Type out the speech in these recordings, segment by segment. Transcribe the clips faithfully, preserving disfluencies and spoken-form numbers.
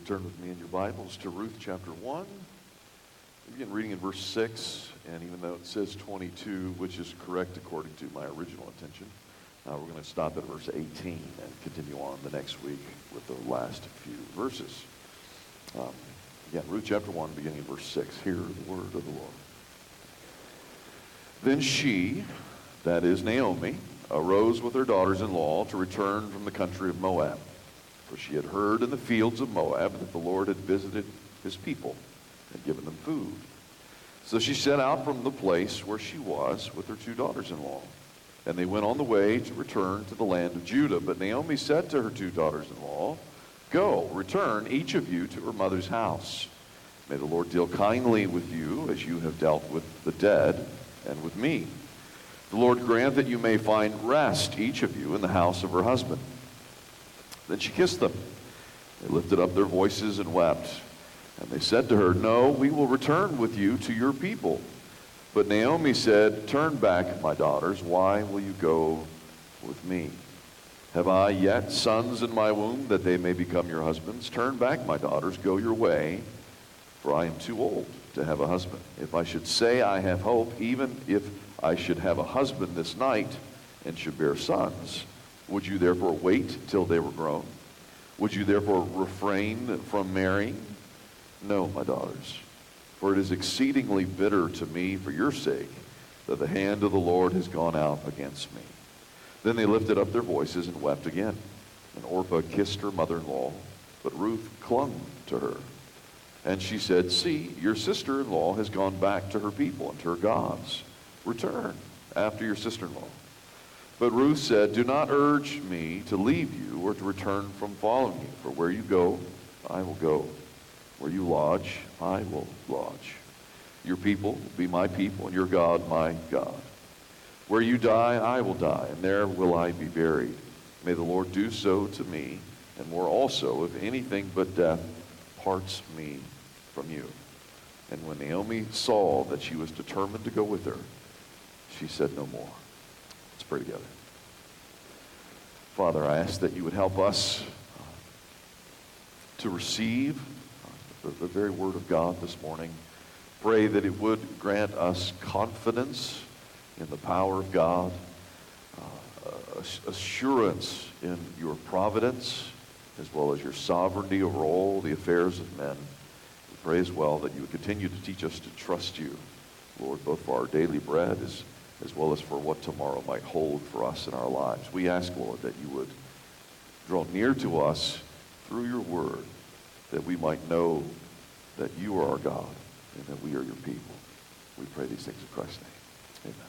would turn with me in your Bibles to Ruth chapter one. We begin reading in verse six, and even though it says twenty-two, which is correct according to my original intention, uh, we're going to stop at verse eighteen and continue on the next week with the last few verses. Um, again, Ruth chapter one, beginning in verse six. Hear the word of the Lord. Then she, that is Naomi, arose with her daughters-in-law to return from the country of Moab. For she had heard in the fields of Moab that the Lord had visited his people and given them food. So she set out from the place where she was with her two daughters-in-law. And they went on the way to return to the land of Judah. But Naomi said to her two daughters-in-law, "Go, return each of you to her mother's house. May the Lord deal kindly with you as you have dealt with the dead and with me. The Lord grant that you may find rest, each of you, in the house of her husband." Then she kissed them. They lifted up their voices and wept. And they said to her, "No, we will return with you to your people." But Naomi said, "Turn back, my daughters. Why will you go with me? Have I yet sons in my womb that they may become your husbands? Turn back, my daughters. Go your way, for I am too old to have a husband. If I should say I have hope, even if I should have a husband this night and should bear sons, would you therefore wait till they were grown? Would you therefore refrain from marrying? No, my daughters, for it is exceedingly bitter to me for your sake that the hand of the Lord has gone out against me." Then they lifted up their voices and wept again. And Orpah kissed her mother-in-law, but Ruth clung to her. And she said, "See, your sister-in-law has gone back to her people and to her gods. Return after your sister-in-law." But Ruth said, "Do not urge me to leave you or to return from following you. For where you go, I will go. Where you lodge, I will lodge. Your people will be my people, and your God my God. Where you die, I will die, and there will I be buried. May the Lord do so to me, and more also, if anything but death parts me from you." And when Naomi saw that she was determined to go with her, she said no more. Let's pray together. Father, I ask that you would help us to receive the, the very word of God this morning. Pray that it would grant us confidence in the power of God, uh, assurance in your providence, as well as your sovereignty over all the affairs of men. We pray as well that you would continue to teach us to trust you, Lord, both for our daily bread as as well as for what tomorrow might hold for us in our lives. We ask, Lord, that you would draw near to us through your word, that we might know that you are our God and that we are your people. We pray these things in Christ's name. Amen.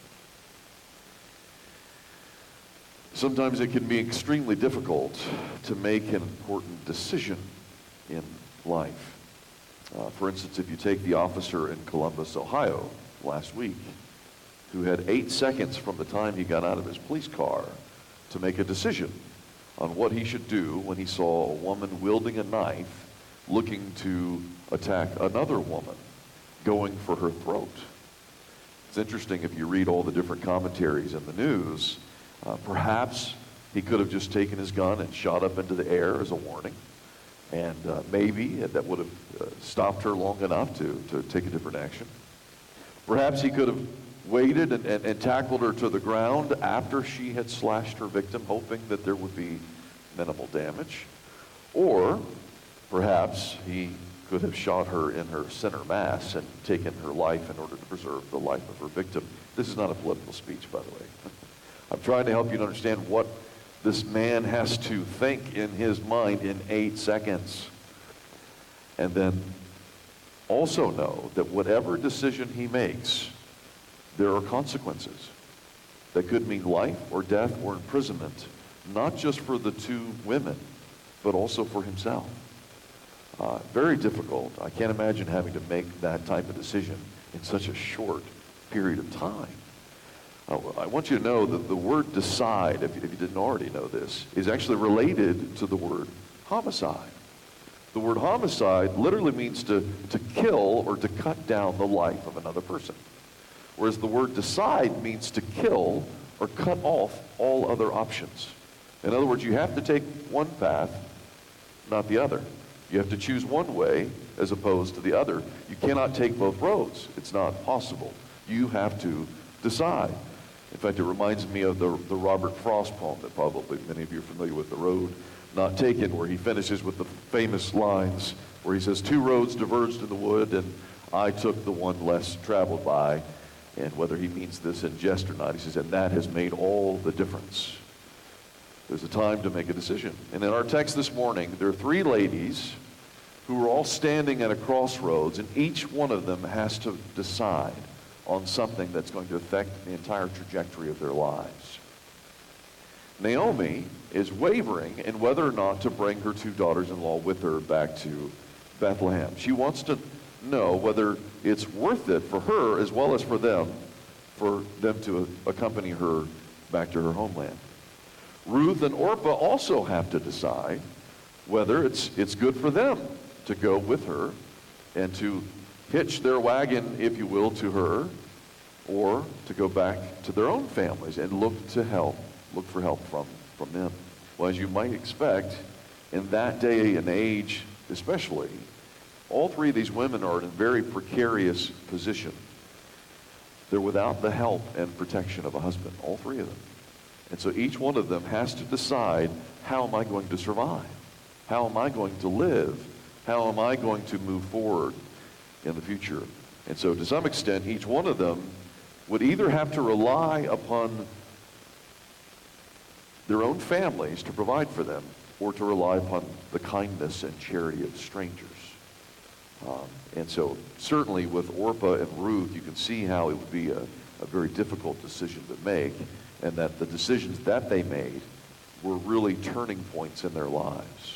Sometimes it can be extremely difficult to make an important decision in life. Uh, for instance, if you take the officer in Columbus, Ohio, last week, who had eight seconds from the time he got out of his police car to make a decision on what he should do when he saw a woman wielding a knife looking to attack another woman, going for her throat. It's interesting if you read all the different commentaries in the news, uh, perhaps he could have just taken his gun and shot up into the air as a warning, and uh, maybe that would have uh, stopped her long enough to, to take a different action. Perhaps he could have waited and, and, and tackled her to the ground after she had slashed her victim, hoping that there would be minimal damage. Or perhaps he could have shot her in her center mass and taken her life in order to preserve the life of her victim. This is not a political speech, by the way. I'm trying to help you to understand what this man has to think in his mind in eight seconds. And then also know that whatever decision he makes, there are consequences that could mean life or death or imprisonment, not just for the two women, but also for himself. Uh, very difficult. I can't imagine having to make that type of decision in such a short period of time. Uh, I want you to know that the word decide, if, if you didn't already know this, is actually related to the word homicide. The word homicide literally means to, to kill or to cut down the life of another person. Whereas the word decide means to kill or cut off all other options. In other words, you have to take one path, not the other. You have to choose one way as opposed to the other. You cannot take both roads. It's not possible. You have to decide. In fact, it reminds me of the, the Robert Frost poem that probably many of you are familiar with, The Road Not Taken, where he finishes with the famous lines where he says, two roads diverged in the wood, and I took the one less traveled by. And whether he means this in jest or not, he says, and that has made all the difference. There's a time to make a decision. And in our text this morning, there are three ladies who are all standing at a crossroads, and each one of them has to decide on something that's going to affect the entire trajectory of their lives. Naomi is wavering in whether or not to bring her two daughters-in-law with her back to Bethlehem. She wants to know whether it's worth it for her as well as for them, for them to accompany her back to her homeland. Ruth and Orpah also have to decide whether it's it's good for them to go with her and to hitch their wagon, if you will, to her, or to go back to their own families and look to help, look for help from, from them. Well, as you might expect, in that day and age especially, all three of these women are in a very precarious position. They're without the help and protection of a husband, all three of them. And so each one of them has to decide, how am I going to survive? How am I going to live? How am I going to move forward in the future? And so to some extent, each one of them would either have to rely upon their own families to provide for them, or to rely upon the kindness and charity of strangers. Um, and so certainly with Orpah and Ruth, you can see how it would be a, a very difficult decision to make, and that the decisions that they made were really turning points in their lives.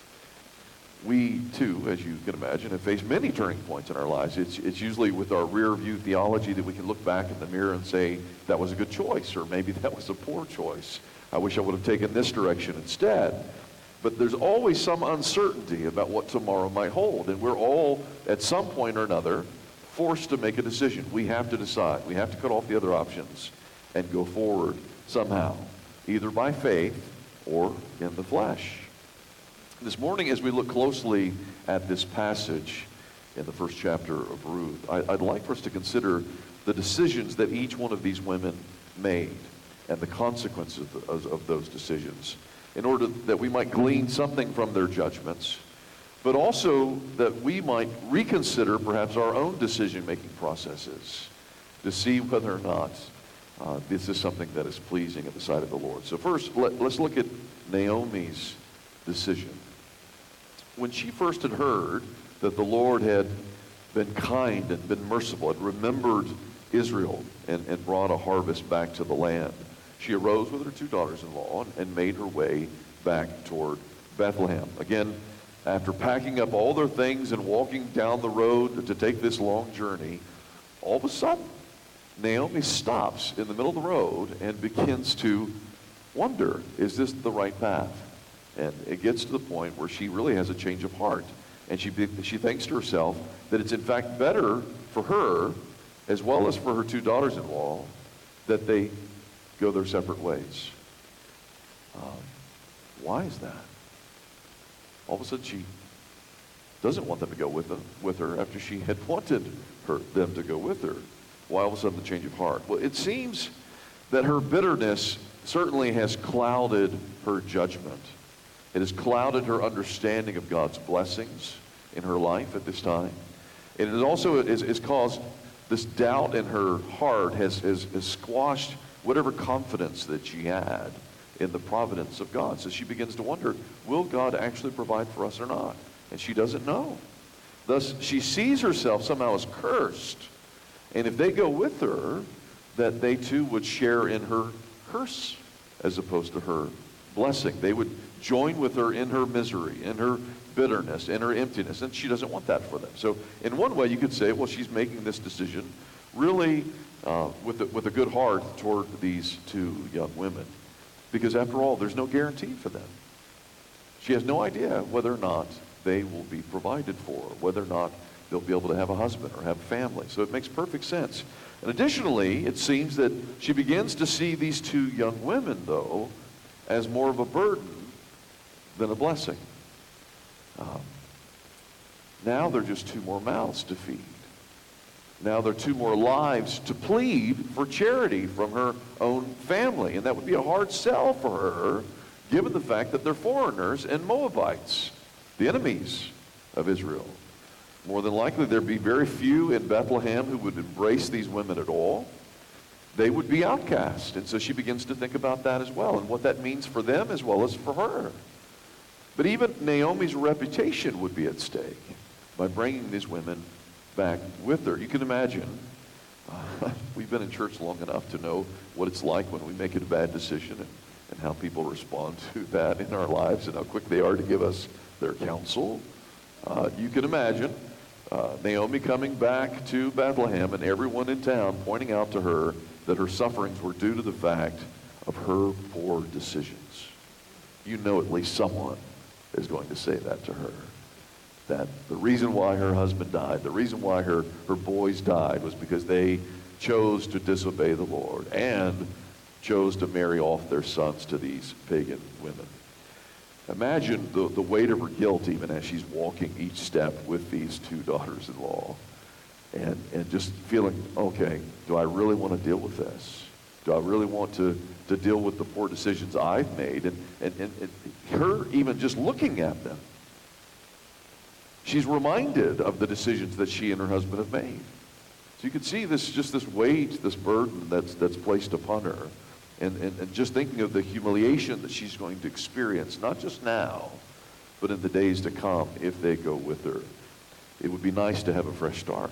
We, too, as you can imagine, have faced many turning points in our lives. It's, it's usually with our rear view theology that we can look back in the mirror and say, that was a good choice, or maybe that was a poor choice. I wish I would have taken this direction instead. But there's always some uncertainty about what tomorrow might hold. And we're all, at some point or another, forced to make a decision. We have to decide. We have to cut off the other options and go forward somehow, either by faith or in the flesh. This morning, as we look closely at this passage in the first chapter of Ruth, I, I'd like for us to consider the decisions that each one of these women made and the consequences of, of those decisions, in order that we might glean something from their judgments, but also that we might reconsider perhaps our own decision-making processes to see whether or not uh, this is something that is pleasing in the sight of the Lord. So first, let, let's look at Naomi's decision. When she first had heard that the Lord had been kind and been merciful, had remembered Israel and, and brought a harvest back to the land, she arose with her two daughters-in-law and made her way back toward Bethlehem. Again, after packing up all their things and walking down the road to take this long journey, all of a sudden, Naomi stops in the middle of the road and begins to wonder, is this the right path? And it gets to the point where she really has a change of heart. And she, she thinks to herself that it's in fact better for her, as well as for her two daughters-in-law, that they go their separate ways. Um, why is that? All of a sudden she doesn't want them to go with, them, with her after she had wanted her, them to go with her. Why all of a sudden the change of heart? Well, it seems that her bitterness certainly has clouded her judgment. It has clouded her understanding of God's blessings in her life at this time. And it also has, has caused this doubt in her heart, has, has, has squashed whatever confidence that she had in the providence of God. So she begins to wonder, will God actually provide for us or not? And she doesn't know. Thus, she sees herself somehow as cursed. And if they go with her, that they too would share in her curse as opposed to her blessing. They would join with her in her misery, in her bitterness, in her emptiness. And she doesn't want that for them. So in one way, you could say, well, she's making this decision really uh, with, a, with a good heart toward these two young women. Because after all, there's no guarantee for them. She has no idea whether or not they will be provided for, whether or not they'll be able to have a husband or have a family. So it makes perfect sense. And additionally, it seems that she begins to see these two young women, though, as more of a burden than a blessing. Um, Now they're just two more mouths to feed. Now there are two more lives to plead for charity from her own family. And that would be a hard sell for her, given the fact that they're foreigners and Moabites, the enemies of Israel. More than likely, there'd be very few in Bethlehem who would embrace these women at all. They would be outcast. And so she begins to think about that as well, and what that means for them as well as for her. But even Naomi's reputation would be at stake by bringing these women back with her. You can imagine, uh, we've been in church long enough to know what it's like when we make a bad decision, and, and how people respond to that in our lives, and how quick they are to give us their counsel. Uh, you can imagine uh, Naomi coming back to Bethlehem and everyone in town pointing out to her that her sufferings were due to the fact of her poor decisions. You know at least someone is going to say that to her. That the reason why her husband died, the reason why her, her boys died, was because they chose to disobey the Lord and chose to marry off their sons to these pagan women. Imagine the, the weight of her guilt even as she's walking each step with these two daughters-in-law, and, and just feeling, okay, do I really want to deal with this? Do I really want to, to deal with the poor decisions I've made? And, and, and, and her even just looking at them, she's reminded of the decisions that she and her husband have made. So you can see this, just this weight, this burden that's, that's placed upon her. And, and, and just thinking of the humiliation that she's going to experience, not just now, but in the days to come if they go with her. It would be nice to have a fresh start.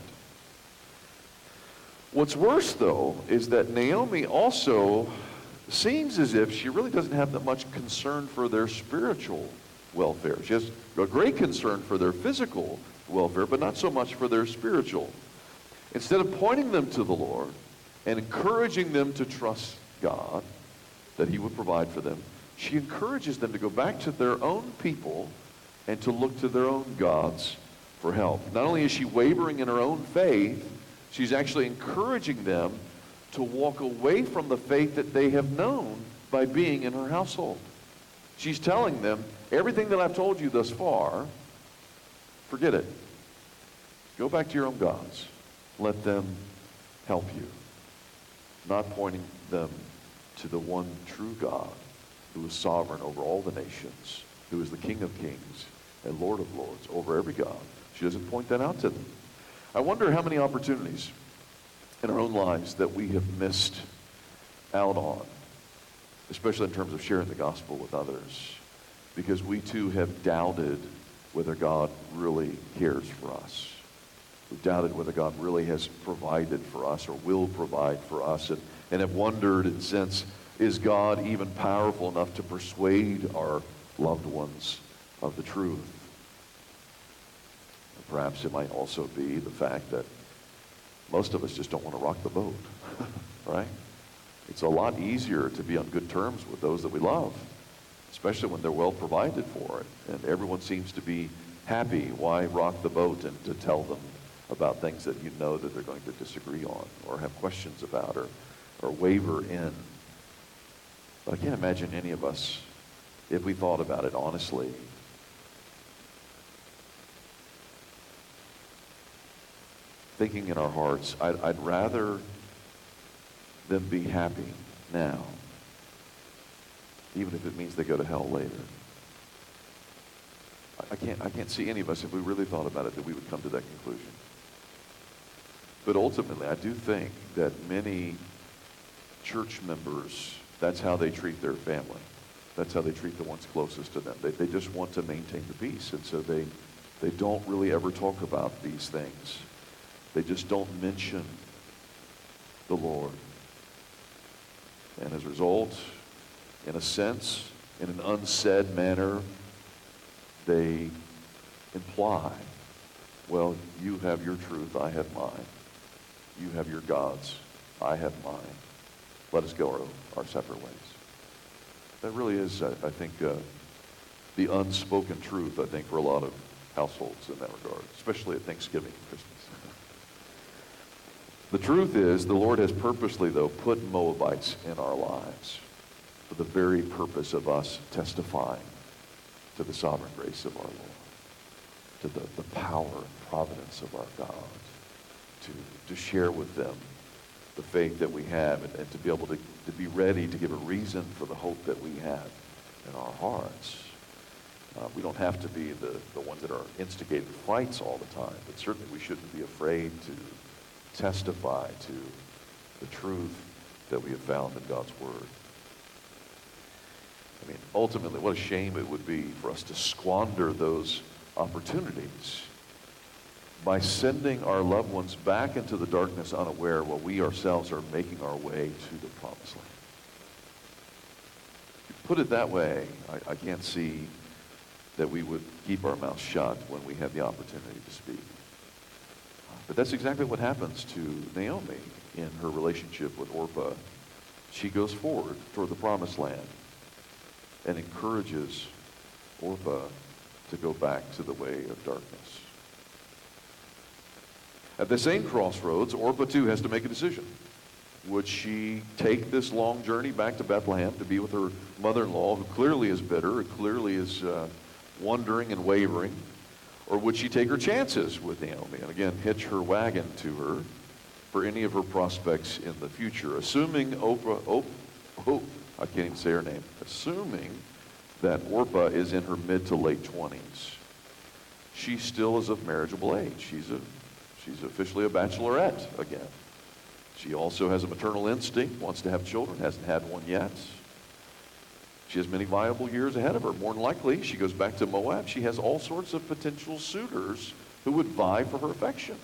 What's worse, though, is that Naomi also seems as if she really doesn't have that much concern for their spiritual welfare. She has a great concern for their physical welfare, but not so much for their spiritual. Instead of pointing them to the Lord and encouraging them to trust God, that he would provide for them, she encourages them to go back to their own people and to look to their own gods for help. Not only is she wavering in her own faith, she's actually encouraging them to walk away from the faith that they have known by being in her household. She's telling them, everything that I've told you thus far, forget it. Go back to your own gods. Let them help you. Not pointing them to the one true God who is sovereign over all the nations, who is the King of kings and Lord of lords over every God. She doesn't point that out to them. I wonder how many opportunities in our own lives that we have missed out on, especially in terms of sharing the gospel with others, because we too have doubted whether God really cares for us. We've doubted whether God really has provided for us or will provide for us, and, and have wondered in a sense, is God even powerful enough to persuade our loved ones of the truth? And perhaps it might also be the fact that most of us just don't want to rock the boat, right? It's a lot easier to be on good terms with those that we love, especially when they're well provided for it, and everyone seems to be happy. Why rock the boat and to tell them about things that you know that they're going to disagree on or have questions about or, or waver in? But I can't imagine any of us, if we thought about it honestly, thinking in our hearts, I'd, I'd rather them be happy now, even if it means they go to hell later. I, I can't, I can't see any of us, if we really thought about it, that we would come to that conclusion. But ultimately, I do think that many church members, that's how they treat their family. That's how they treat the ones closest to them. They, they just want to maintain the peace, and so they, they don't really ever talk about these things. They just don't mention the Lord. And as a result, in a sense, in an unsaid manner, they imply, well, you have your truth, I have mine. You have your gods, I have mine. Let us go our, our separate ways. That really is, I, I think, uh, the unspoken truth, I think, for a lot of households in that regard, especially at Thanksgiving and Christmas. The truth is, the Lord has purposely, though, put Moabites in our lives for the very purpose of us testifying to the sovereign grace of our Lord. to the, the power and providence of our God, to, to share with them the faith that we have, and, and to be able to, to be ready to give a reason for the hope that we have in our hearts. Uh, we don't have to be the, the ones that are instigating fights all the time, but certainly we shouldn't be afraid to testify to the truth that we have found in God's Word. I mean, ultimately, what a shame it would be for us to squander those opportunities by sending our loved ones back into the darkness unaware while we ourselves are making our way to the promised land. If you put it that way, I, I can't see that we would keep our mouths shut when we have the opportunity to speak. But that's exactly what happens to Naomi in her relationship with Orpah. She goes forward toward the promised land and encourages Orpah to go back to the way of darkness. At the same crossroads, Orpah too has to make a decision. Would she take this long journey back to Bethlehem to be with her mother-in-law, who clearly is bitter, who clearly is uh, wondering and wavering? Or would she take her chances with Naomi and again hitch her wagon to her for any of her prospects in the future, assuming Oprah, oh, oh, I can't even say her name, assuming that Orpah is in her mid to late twenties. She still is of marriageable age. She's a, she's officially a bachelorette again. She also has a maternal instinct, wants to have children, hasn't had one yet. She has many viable years ahead of her. More than likely, she goes back to Moab. She has all sorts of potential suitors who would vie for her affections.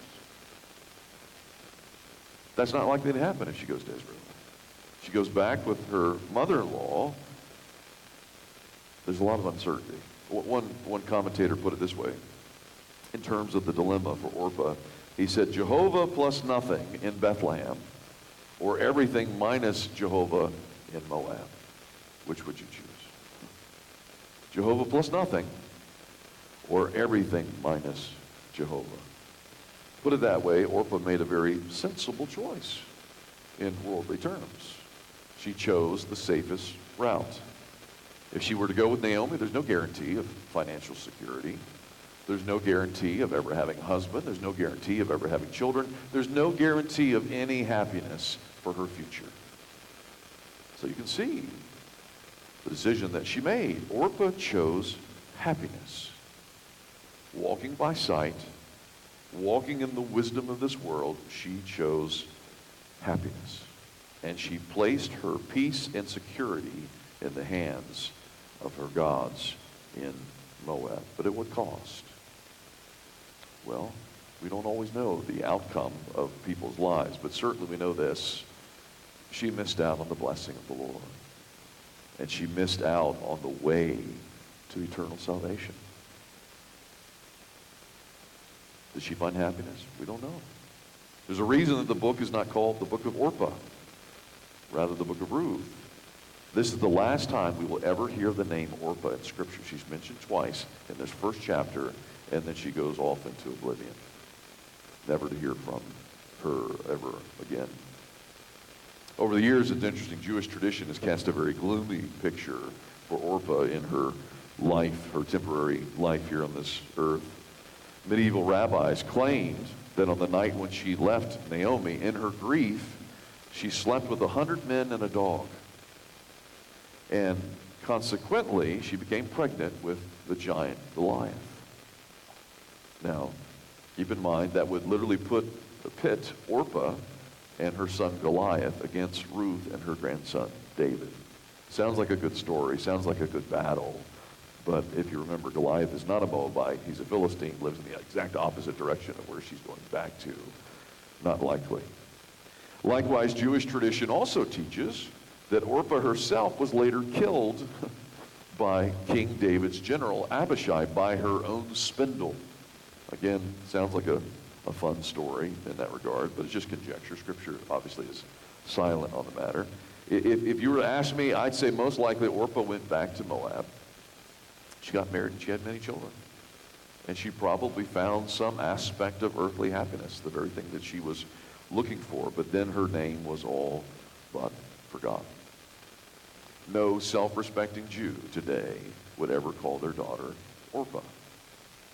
That's not likely to happen if she goes to Israel. She goes back with her mother-in-law. There's a lot of uncertainty. One, one commentator put it this way, in terms of the dilemma for Orpah. He said, Jehovah plus nothing in Bethlehem, or everything minus Jehovah in Moab. Which would you choose? Jehovah plus nothing, or everything minus Jehovah? Put it that way, Orpah made a very sensible choice in worldly terms. She chose the safest route. If she were to go with Naomi, there's no guarantee of financial security. There's no guarantee of ever having a husband. There's no guarantee of ever having children. There's no guarantee of any happiness for her future. So you can see the decision that she made. Orpah chose happiness. Walking by sight, walking in the wisdom of this world, she chose happiness. And she placed her peace and security in the hands of her gods in Moab. But at what cost? Well, we don't always know the outcome of people's lives, but certainly we know this. She missed out on the blessing of the Lord. And she missed out on the way to eternal salvation. Did she find happiness? We don't know. There's a reason that the book is not called the book of Orpah, rather the book of Ruth. This is the last time we will ever hear the name Orpah in Scripture. She's mentioned twice in this first chapter, and then she goes off into oblivion, never to hear from her ever again. Over the years, it's interesting, Jewish tradition has cast a very gloomy picture for Orpah in her life, her temporary life here on this earth. Medieval rabbis claimed that on the night when she left Naomi, in her grief, she slept with a hundred men and a dog. And consequently, she became pregnant with the giant Goliath. Now, keep in mind, that would literally put, pit Orpah and her son Goliath against Ruth and her grandson David. Sounds like a good story, sounds like a good battle, but if you remember, Goliath is not a Moabite, he's a Philistine, lives in the exact opposite direction of where she's going back to. Not likely. Likewise, Jewish tradition also teaches that Orpah herself was later killed by King David's general Abishai by her own spindle. Again, sounds like a a fun story in that regard, but it's just conjecture. Scripture obviously is silent on the matter. If, if you were to ask me, I'd say most likely Orpah went back to Moab. She got married and she had many children. And she probably found some aspect of earthly happiness, the very thing that she was looking for, but then her name was all but forgotten. No self-respecting Jew today would ever call their daughter Orpah.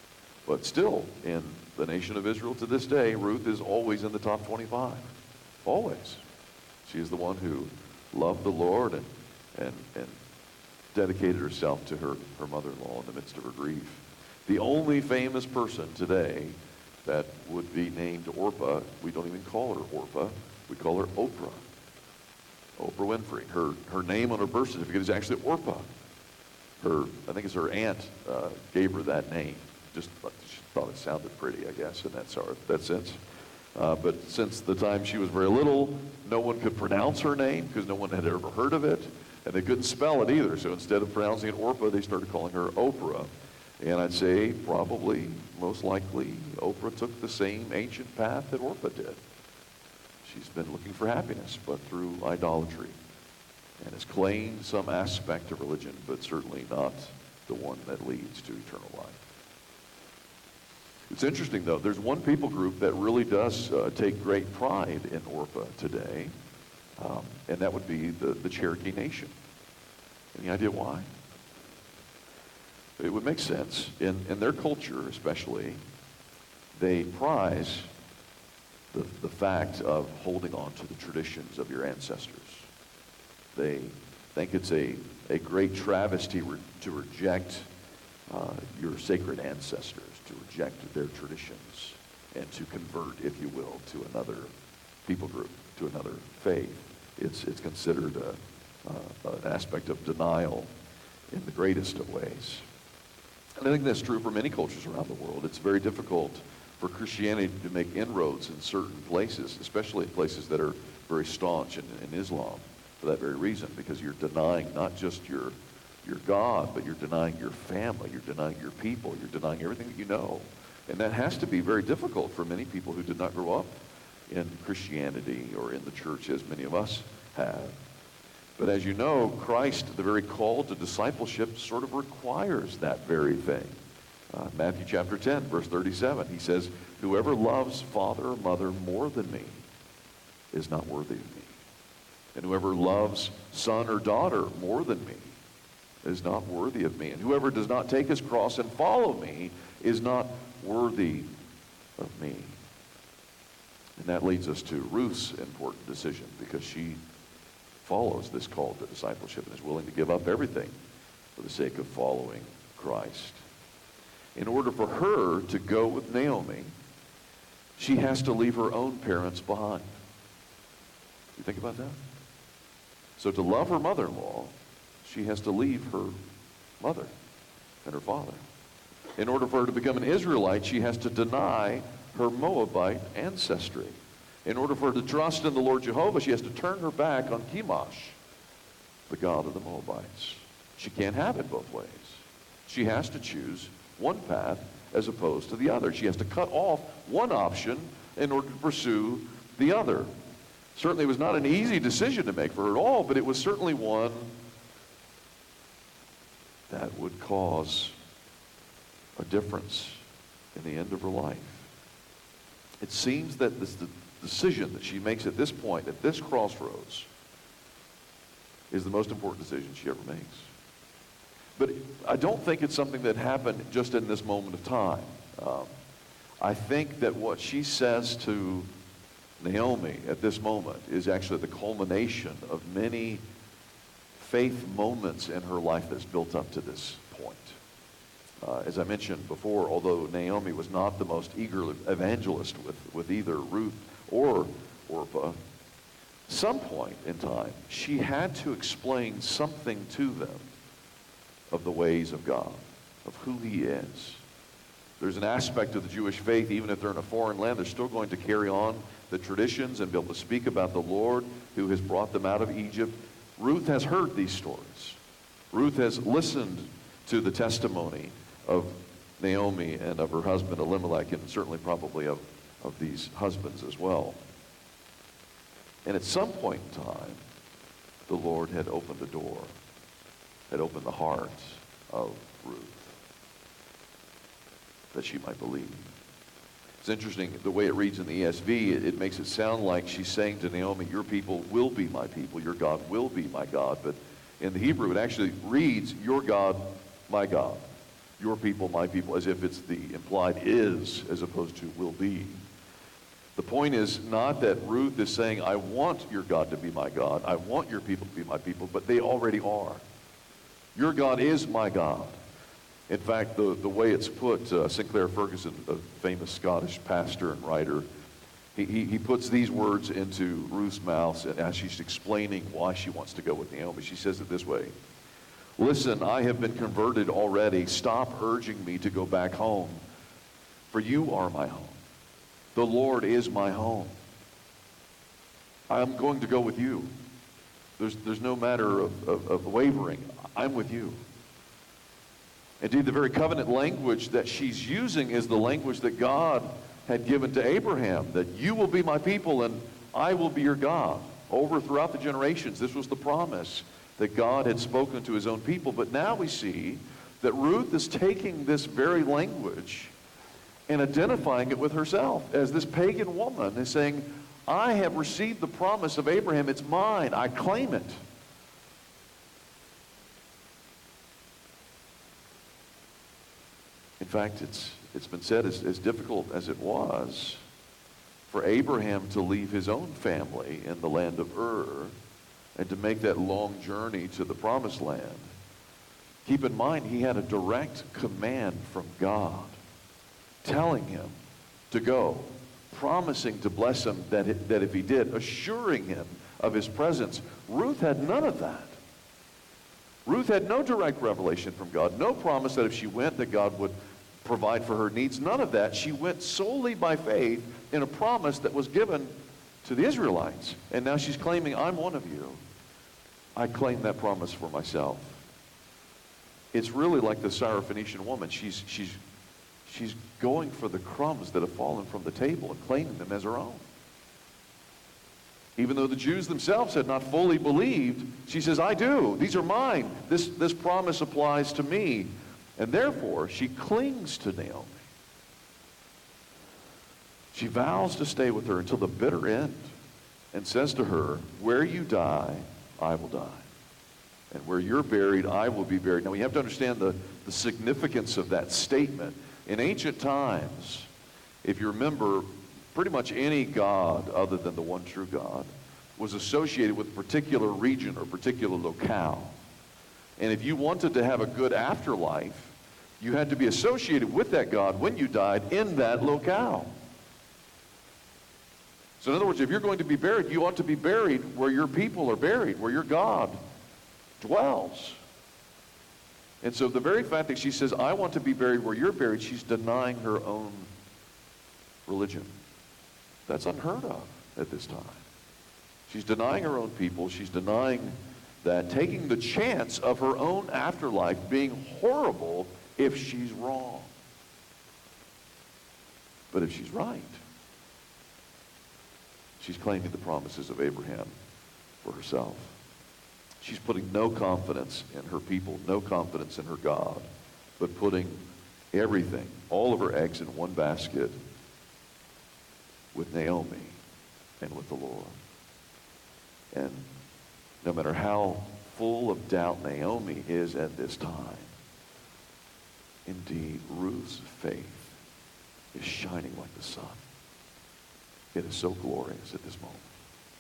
But still, in the nation of Israel to this day, Ruth is always in the top twenty-five. Always. She is the one who loved the Lord and, and, and dedicated herself to her, her mother-in-law in the midst of her grief. The only famous person today that would be named Orpah, we don't even call her Orpah, we call her Oprah. Oprah Winfrey. Her, her name on her birth certificate is actually Orpah. Her, I think it's her aunt uh, gave her that name. Just she thought it sounded pretty, I guess, in that, sort, that sense. Uh, but since the time she was very little, no one could pronounce her name because no one had ever heard of it, and they couldn't spell it either. So instead of pronouncing it Orpah, they started calling her Oprah. And I'd say probably, most likely, Oprah took the same ancient path that Orpah did. She's been looking for happiness, but through idolatry, and has claimed some aspect of religion, but certainly not the one that leads to eternal life. It's interesting, though. There's one people group that really does uh, take great pride in Orpah today, um, and that would be the, the Cherokee Nation. Any idea why? It would make sense. In, in their culture, especially, they prize the, the fact of holding on to the traditions of your ancestors. They think it's a, a great travesty re- to reject uh, your sacred ancestors, to reject their traditions, and to convert, if you will, to another people group, to another faith. It's, it's considered a, uh, an aspect of denial in the greatest of ways. And I think that's true for many cultures around the world. It's very difficult for Christianity to make inroads in certain places, especially in places that are very staunch in, in Islam, for that very reason, because you're denying not just your your God, but you're denying your family, you're denying your people, you're denying everything that you know. And that has to be very difficult for many people who did not grow up in Christianity or in the church as many of us have. But as you know, Christ, the very call to discipleship, sort of requires that very thing. Uh, Matthew chapter ten, verse thirty-seven, he says, "Whoever loves father or mother more than me is not worthy of me. And whoever loves son or daughter more than me is not worthy of me. And whoever does not take his cross and follow me is not worthy of me." And that leads us to Ruth's important decision, because she follows this call to discipleship and is willing to give up everything for the sake of following Christ. In order for her to go with Naomi, she has to leave her own parents behind. You think about that? So to love her mother-in-law, she has to leave her mother and her father. In order for her to become an Israelite, she has to deny her Moabite ancestry. In order for her to trust in the Lord Jehovah, she has to turn her back on Chemosh, the god of the Moabites. She can't have it both ways. She has to choose one path as opposed to the other. She has to cut off one option in order to pursue the other. Certainly it was not an easy decision to make for her at all, but it was certainly one that would cause a difference in the end of her life. It seems that this the decision that she makes at this point, at this crossroads, is the most important decision she ever makes. But I don't think it's something that happened just in this moment of time. Um, I think that what she says to Naomi at this moment is actually the culmination of many faith moments in her life that's built up to this point. Uh, as I mentioned before, although Naomi was not the most eager evangelist with, with either Ruth or Orpah, some point in time, she had to explain something to them of the ways of God, of who he is. There's an aspect of the Jewish faith, even if they're in a foreign land, they're still going to carry on the traditions and be able to speak about the Lord who has brought them out of Egypt. Ruth has heard these stories. Ruth has listened to the testimony of Naomi and of her husband Elimelech, and certainly probably of, of these husbands as well. And at some point in time, the Lord had opened the door, had opened the heart of Ruth, that she might believe. It's interesting, the way it reads in the E S V, it, it makes it sound like she's saying to Naomi, your people will be my people, your God will be my God. But in the Hebrew, it actually reads, your God, my God. Your people, my people, as if it's the implied is as opposed to will be. The point is not that Ruth is saying, I want your God to be my God. I want your people to be my people, but they already are. Your God is my God. In fact, the, the way it's put, uh, Sinclair Ferguson, a famous Scottish pastor and writer, he, he, he puts these words into Ruth's mouth and as she's explaining why she wants to go with Naomi. She says it this way: listen, I have been converted already. Stop urging me to go back home, for you are my home. The Lord is my home. I'm going to go with you. There's, there's no matter of, of, of wavering. I'm with you. Indeed, the very covenant language that she's using is the language that God had given to Abraham, that you will be my people and I will be your God. Over throughout the generations, this was the promise that God had spoken to his own people. But now we see that Ruth is taking this very language and identifying it with herself as this pagan woman is saying, I have received the promise of Abraham. It's mine. I claim it. In fact, it's, it's been said as, as difficult as it was for Abraham to leave his own family in the land of Ur and to make that long journey to the promised land. Keep in mind, he had a direct command from God telling him to go, promising to bless him that, it, that if he did, assuring him of his presence. Ruth had none of that. Ruth had no direct revelation from God, no promise that if she went that God would provide for her needs, none of that. She went solely by faith in a promise that was given to the Israelites. And now she's claiming, I'm one of you. I claim that promise for myself. It's really like the Syrophoenician woman. She's, she's, she's going for the crumbs that have fallen from the table and claiming them as her own. Even though the Jews themselves had not fully believed, she says, I do. These are mine. This, this promise applies to me. And therefore, she clings to Naomi. She vows to stay with her until the bitter end and says to her, where you die, I will die. And where you're buried, I will be buried. Now, we have to understand the, the significance of that statement. In ancient times, if you remember, pretty much any god other than the one true God was associated with a particular region or particular locale. And if you wanted to have a good afterlife, you had to be associated with that God when you died in that locale. So in other words, if you're going to be buried, you ought to be buried where your people are buried, where your God dwells. And so the very fact that she says, I want to be buried where you're buried, she's denying her own religion. That's unheard of at this time. She's denying her own people. She's denying that, taking the chance of her own afterlife being horrible if she's wrong. But if she's right, she's claiming the promises of Abraham for herself. She's putting no confidence in her people, no confidence in her God, but putting everything, all of her eggs in one basket with Naomi and with the Lord. And no matter how full of doubt Naomi is at this time, indeed, Ruth's faith is shining like the sun. It is so glorious at this moment.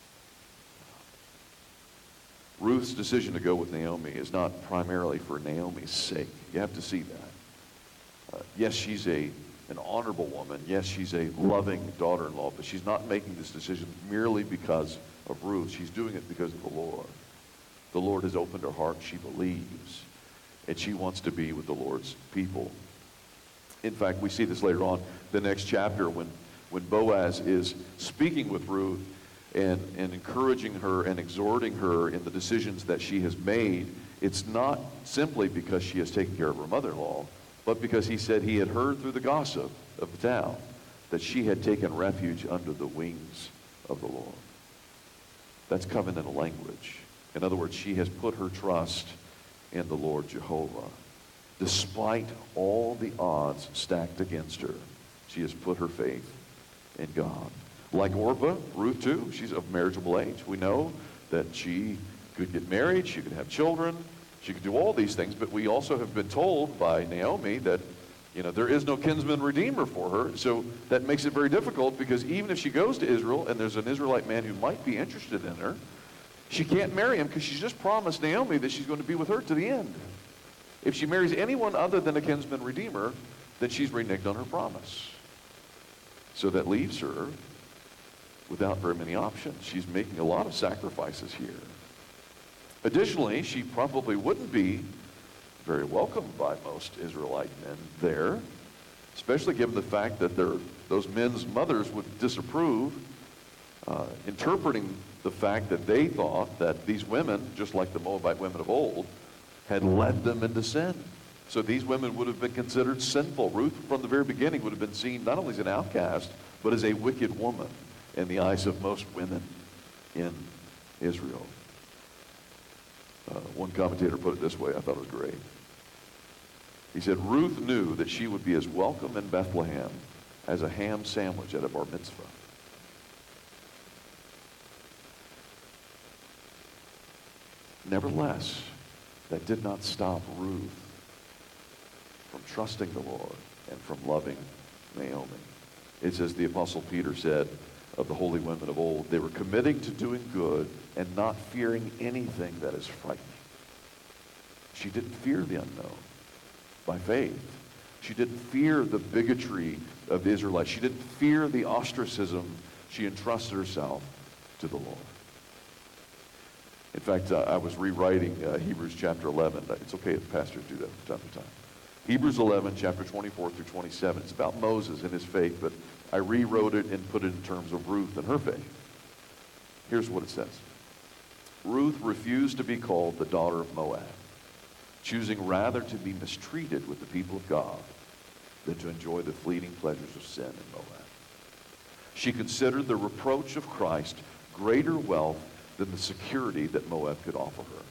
Ruth's decision to go with Naomi is not primarily for Naomi's sake. You have to see that. Uh, yes, she's a an honorable woman. Yes, she's a loving daughter-in-law, but she's not making this decision merely because of Ruth. She's doing it because of the Lord. The Lord has opened her heart. She believes, and she wants to be with the Lord's people. In fact, we see this later on, the next chapter, when, when Boaz is speaking with Ruth and, and encouraging her and exhorting her in the decisions that she has made. It's not simply because she has taken care of her mother-in-law, but because he said he had heard through the gossip of the town that she had taken refuge under the wings of the Lord. That's covenantal language. In other words, she has put her trust in the Lord Jehovah. Despite all the odds stacked against her, she has put her faith in God. Like Orpah, Ruth too, she's of marriageable age. We know that she could get married, she could have children, She could do all these things, but we also have been told by Naomi that, you know, there is no kinsman redeemer for her. So that makes it very difficult, because even if she goes to Israel and there's an Israelite man who might be interested in her, she can't marry him because she's just promised Naomi that she's going to be with her to the end. If she marries anyone other than a kinsman redeemer, then she's reneged on her promise. So that leaves her without very many options. She's making a lot of sacrifices here. Additionally, she probably wouldn't be very welcomed by most Israelite men there, especially given the fact that those men's mothers would disapprove, uh, interpreting the fact that they thought that these women, just like the Moabite women of old, had led them into sin. So these women would have been considered sinful. Ruth, from the very beginning, would have been seen not only as an outcast, but as a wicked woman in the eyes of most women in Israel. Uh, one commentator put it this way, I thought it was great. He said, Ruth knew that she would be as welcome in Bethlehem as a ham sandwich at a bar mitzvah. Nevertheless, that did not stop Ruth from trusting the Lord and from loving Naomi. It's as the Apostle Peter said of the holy women of old, they were committing to doing good and not fearing anything that is frightening. She didn't fear the unknown by faith. She didn't fear the bigotry of the Israelites. She didn't fear the ostracism. She entrusted herself to the Lord. In fact, uh, I was rewriting uh, Hebrews chapter eleven. It's okay if pastors do that from time to time. Hebrews eleven, chapter twenty-four through twenty-seven. It's about Moses and his faith, but I rewrote it and put it in terms of Ruth and her faith. Here's what it says. Ruth refused to be called the daughter of Moab, choosing rather to be mistreated with the people of God than to enjoy the fleeting pleasures of sin in Moab. She considered the reproach of Christ greater wealth than the security that Moab could offer her.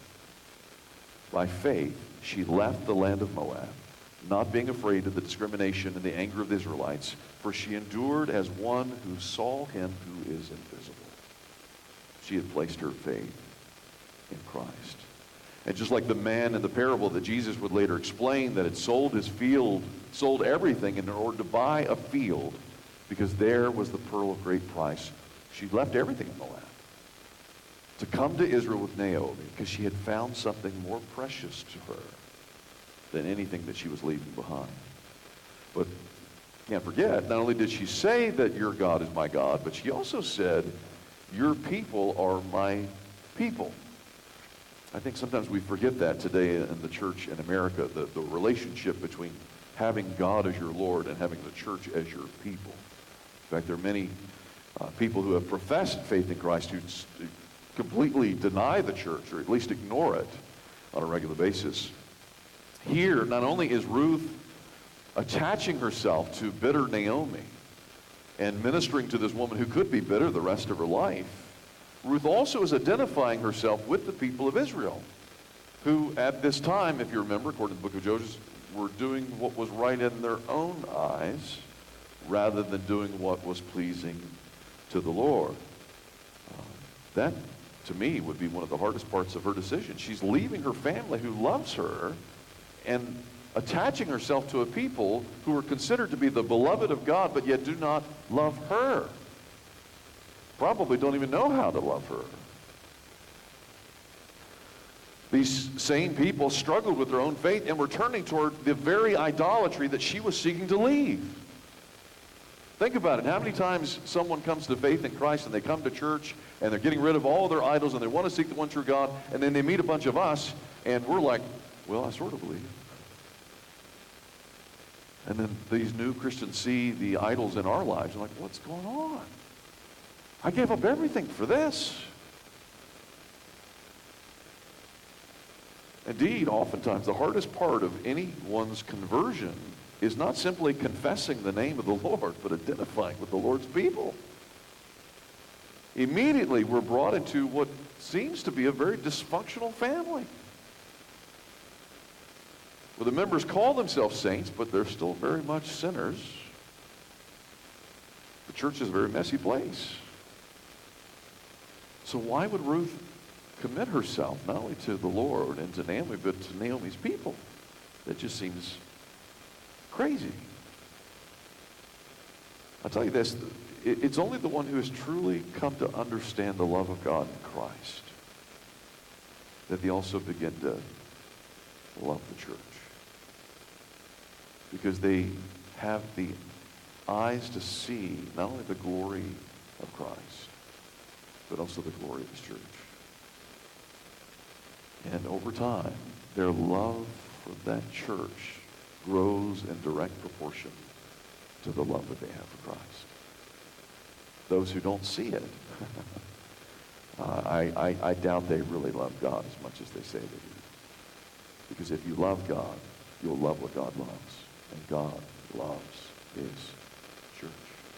By faith, she left the land of Moab, not being afraid of the discrimination and the anger of the Israelites, for she endured as one who saw him who is invisible. She had placed her faith in Christ. And just like the man in the parable that Jesus would later explain, that had sold his field, sold everything in order to buy a field, because there was the pearl of great price, she left everything in Moab to come to Israel with Naomi, because she had found something more precious to her than anything that she was leaving behind. But can't forget, not only did she say that your God is my God, but she also said, your people are my people. I think sometimes we forget that today in the church in America, the, the relationship between having God as your Lord and having the church as your people. In fact, there are many uh, people who have professed faith in Christ who completely deny the church, or at least ignore it on a regular basis. Here, not only is Ruth attaching herself to bitter Naomi and ministering to this woman who could be bitter the rest of her life, Ruth also is identifying herself with the people of Israel, who at this time, if you remember, according to the book of Judges, were doing what was right in their own eyes rather than doing what was pleasing to the Lord. Uh, that, to me, would be one of the hardest parts of her decision. She's leaving her family who loves her and attaching herself to a people who are considered to be the beloved of God, but yet do not love her. Probably don't even know how to love her. These same people struggled with their own faith and were turning toward the very idolatry that she was seeking to leave. Think about it. How many times someone comes to faith in Christ and they come to church and they're getting rid of all their idols and they want to seek the one true God, and then they meet a bunch of us and we're like, well, I sort of believe. And then these new Christians see the idols in our lives and like, what's going on? I gave up everything for this. Indeed, oftentimes the hardest part of anyone's conversion is not simply confessing the name of the Lord, but identifying with the Lord's people. Immediately we're brought into what seems to be a very dysfunctional family, where the members call themselves saints, but they're still very much sinners. The church is a very messy place. So why would Ruth commit herself not only to the Lord and to Naomi, but to Naomi's people. That just seems crazy. I'll tell you this, it's only the one who has truly come to understand the love of God in Christ that they also begin to love the church. Because they have the eyes to see not only the glory of Christ, but also the glory of his church. And over time, their love for that church grows in direct proportion to the love that they have for Christ. Those who don't see it, uh, I, I, I doubt they really love God as much as they say they do. Because if you love God, you'll love what God loves. And God loves his church.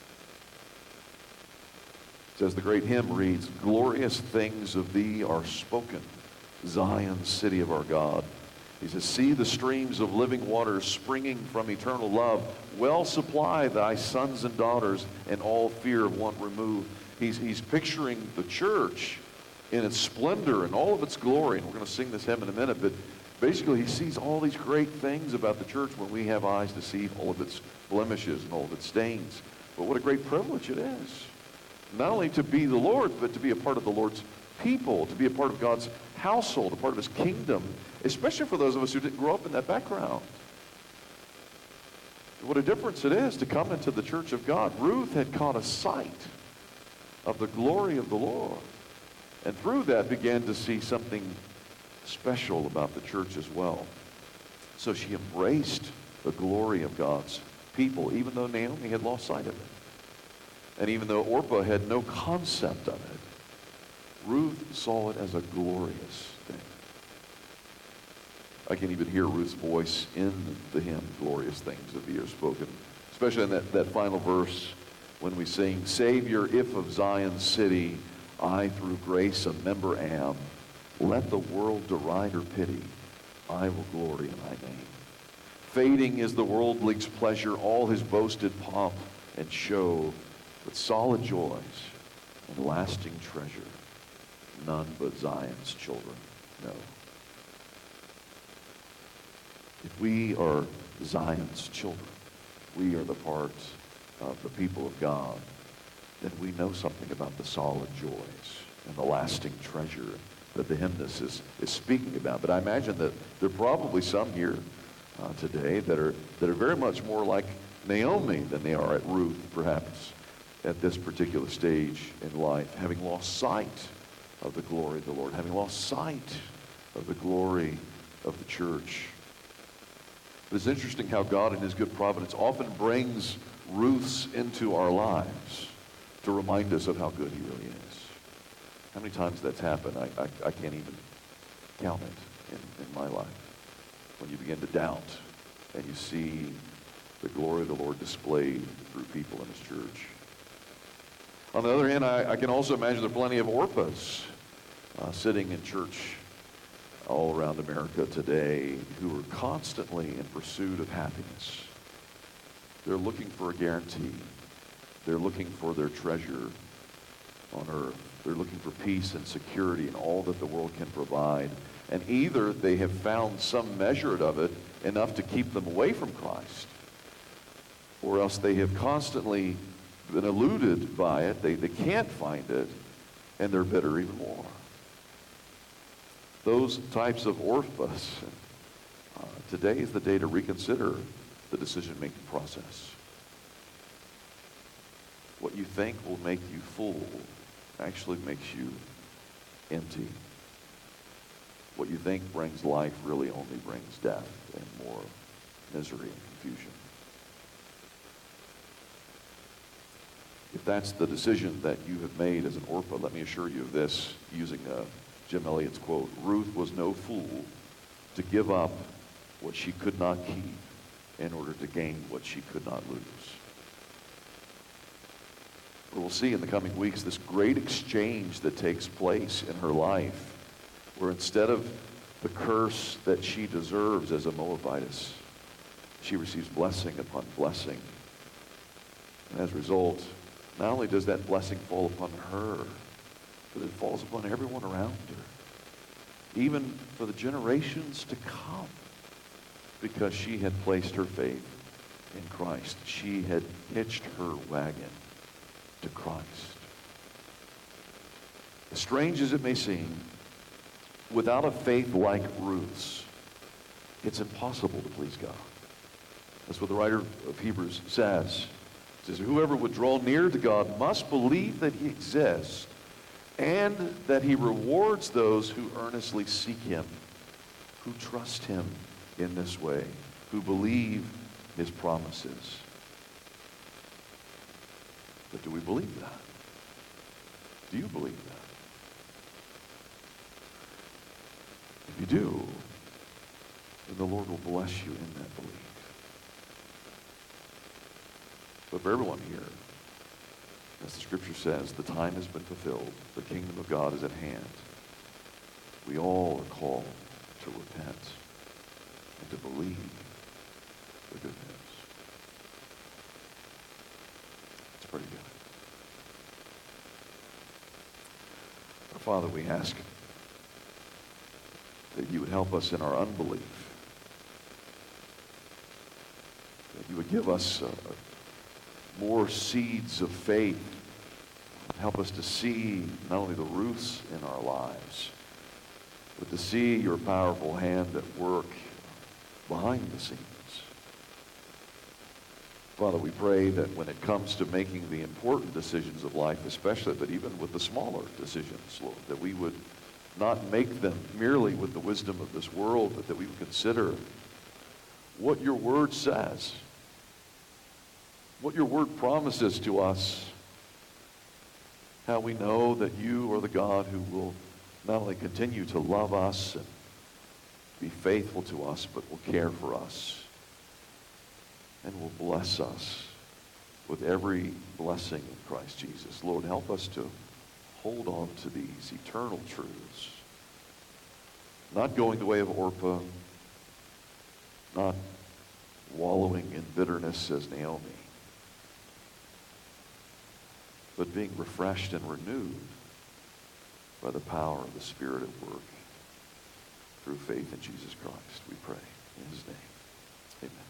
As the great hymn reads, glorious things of thee are spoken, Zion, city of our God. He says, see the streams of living waters springing from eternal love. Well supply thy sons and daughters, and all fear of want remove. He's, he's picturing the church in its splendor and all of its glory. And we're going to sing this hymn in a minute, but basically he sees all these great things about the church when we have eyes to see all of its blemishes and all of its stains. But what a great privilege it is. Not only to be the Lord, but to be a part of the Lord's people, to be a part of God's household, a part of his kingdom, especially for those of us who didn't grow up in that background. What a difference it is to come into the church of God. Ruth had caught a sight of the glory of the Lord, and through that began to see something special about the church as well. So she embraced the glory of God's people, even though Naomi had lost sight of it. And even though Orpah had no concept of it, Ruth saw it as a glorious thing. I can even hear Ruth's voice in the hymn, glorious things of thee are spoken, especially in that, that final verse when we sing, Savior, if of Zion's city I through grace a member am, let the world deride or pity, I will glory in thy name. Fading is the worldling's pleasure, all his boasted pomp and show, but solid joys and lasting treasure, none but Zion's children know. If we are Zion's children, we are the part of the people of God, then we know something about the solid joys and the lasting treasure that the hymnist is, is speaking about. But I imagine that there are probably some here uh, today that are, that are very much more like Naomi than they are at Ruth, perhaps, at this particular stage in life, having lost sight of the glory of the Lord, having lost sight of the glory of the church. But it's interesting how God in his good providence often brings Ruths into our lives to remind us of how good he really is. How many times that's happened, I, I, I can't even count it in, in my life. When you begin to doubt and you see the glory of the Lord displayed through people in his church. On the other hand, I, I can also imagine there are plenty of Orpahs uh, sitting in church all around America today who are constantly in pursuit of happiness. They're looking for a guarantee. They're looking for their treasure on earth. They're looking for peace and security and all that the world can provide. And either they have found some measure of it enough to keep them away from Christ, or else they have constantly been eluded by it. They, they can't find it, and they're bitter even more. Those types of Orphas, uh, today is the day to reconsider the decision-making process. What you think will make you full actually makes you empty. What you think brings life really only brings death and more misery and confusion. If that's the decision that you have made as an Orpah, let me assure you of this, using uh, Jim Elliot's quote, Ruth was no fool to give up what she could not keep in order to gain what she could not lose. But we'll see in the coming weeks this great exchange that takes place in her life, where instead of the curse that she deserves as a Moabitess, she receives blessing upon blessing. And as a result, not only does that blessing fall upon her, but it falls upon everyone around her. even for the generations to come, because she had placed her faith in Christ. She had hitched her wagon to Christ. As strange as it may seem, without a faith like Ruth's, it's impossible to please God. That's what the writer of Hebrews says. He says, whoever would draw near to God must believe that he exists and that he rewards those who earnestly seek him, who trust him in this way, who believe his promises. But do we believe that? Do you believe that? If you do, then the Lord will bless you in that belief. But for everyone here, as the scripture says, the time has been fulfilled. The kingdom of God is at hand. We all are called to repent and to believe the good news. It's pretty good. Our Father, we ask that you would help us in our unbelief, that you would give us uh, more seeds of faith, help us to see not only the Ruths in our lives, but to see your powerful hand at work behind the scenes. Father, we pray that when it comes to making the important decisions of life, especially, but even with the smaller decisions, Lord, that we would not make them merely with the wisdom of this world, but that we would consider what your word says, what your word promises to us, how we know that you are the God who will not only continue to love us and be faithful to us, but will care for us and will bless us with every blessing in Christ Jesus. Lord, help us to hold on to these eternal truths, not going the way of Orpah, not wallowing in bitterness as Naomi, but being refreshed and renewed by the power of the Spirit at work through faith in Jesus Christ. We pray in his name. Amen.